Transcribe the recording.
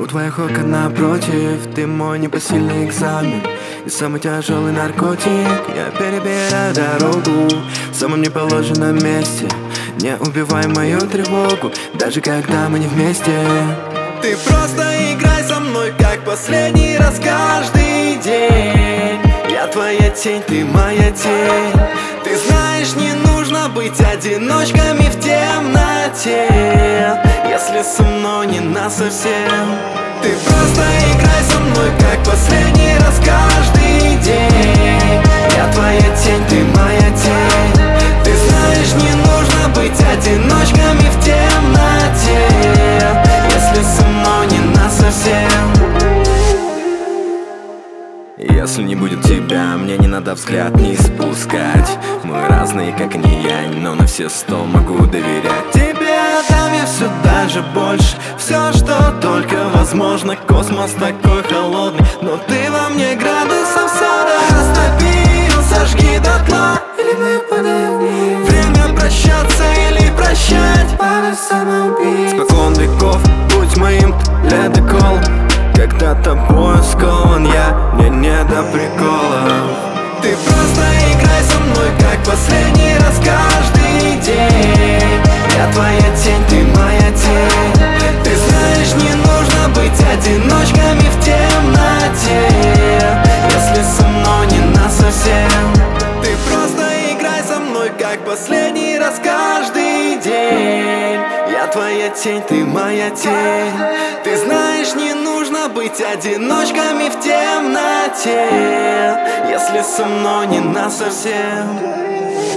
твоих окон напротив, ты мой непосильный экзамен и самый тяжелый наркотик. Я перебираю дорогу в самом неположенном месте. Не убивай мою тревогу, даже когда мы не вместе. Ты просто играй со мной, как последний раз каждый день. Я твоя тень, ты моя тень. Ты знаешь, не нужно быть одиночками в темноте, если со мной не насовсем. Ты просто играй со мной, как последний раз каждый день. Я твоя тень, ты моя тень. Ты знаешь, не нужно быть одиночками в темноте, если со мной не насовсем. Если не будет тебя, мне не надо взгляд не спускать. Мы разные, как и не я, но на все 100 могу доверять. Тебе отдам я все даже больше, все, что только возможно. Космос такой холодный, но ты во мне градусов 40. Растопи, сожги дотла, или мы падаем. Время прощаться или прощать, пара самоубийц. Спокон веков, будь моим ледоколом. Когда тобой скован я, мне не до приколов. Ты просто играй со мной, как последний раз каждый день. Я твоя тень, ты моя тень. Ты знаешь, не нужно быть одиночками в темноте, если со мной не насовсем. Ты просто играй со мной, как последний раз каждый день. Я твоя тень, ты моя тень. Ты знаешь, не нужно быть одиночками в темноте, если со мной не насовсем.